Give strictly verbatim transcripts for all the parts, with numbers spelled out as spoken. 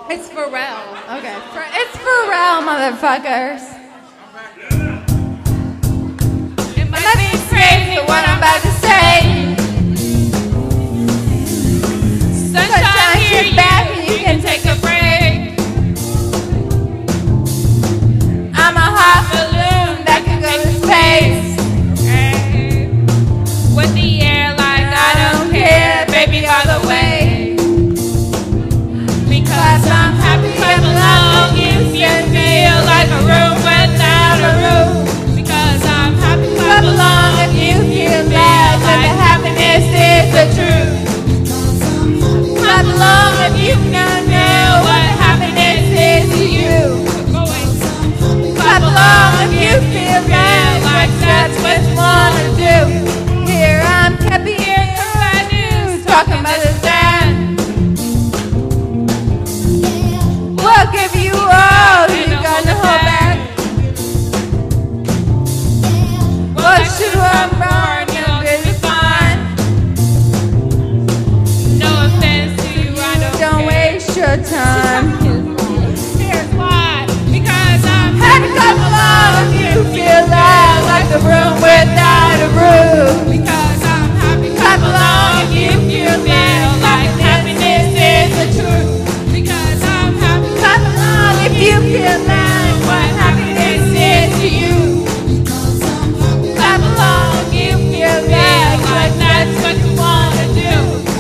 It's Pharrell. Okay. It's Pharrell, motherfuckers. It might be crazy what I'm about to say. Sunshine, she's back and you can take a break. I'm a hot balloon that can go to space. Hey. With the air like I don't care, baby, by the way. Because I'm happy clap along if you feel like a room without a roof. Because I'm happy clap along if you feel glad that the happiness is the truth. Clap along if you don't know what happiness is to you. Clap along if you feel bad like that's what you wanna do. Here I'm happy in the bad news, talking about the sad. We'll give you all you gonna hold back. What should I'm born, you'll be fine. No offense to you, I don't, don't waste your time. Here's why. Because I'm happy clap along if you feel loud like the room without a roof. Because I'm happy clap along if you feel bad like happiness is the truth. Because I'm happy clap along if you feel like what happiness is to you. Clap along if you feel bad like that's what you wanna do.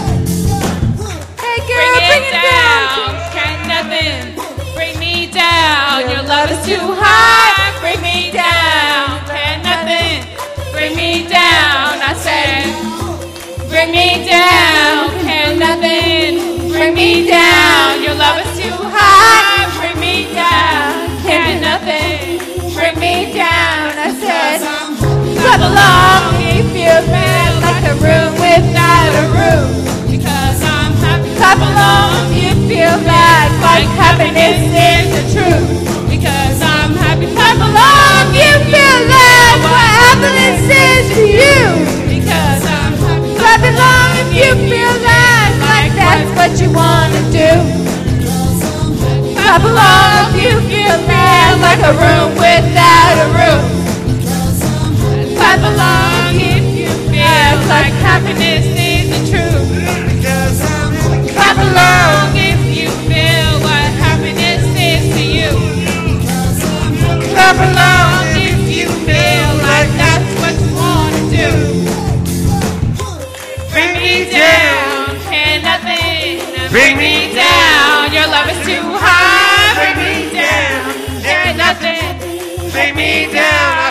Hey girl, bring, bring it, it down. down. Can't nothing bring me down. Your love is too high. Bring me down. Can't nothing bring me down. I said, bring me down. Can't nothing bring me down. Your love is too high. Bring me down. Can't nothing bring me down. I said, clap along if you feel bad like a room without a roof. Because I'm happy. Clap along if you feel bad like happiness is the truth. Because I'm happy. Clap along if you feel bad what happiness is to you. Because I'm happy. Clap along if you feel bad like that's what you wanna do. Clap along if you feel bad like a room without a roof. Clap along if you feel like happiness is the truth. Clap along if you feel what happiness is to you. Clap along if you feel like that's what you wanna do. Bring me down, can nothing bring me down. Your love is too high. Bring me down, can nothing bring me down.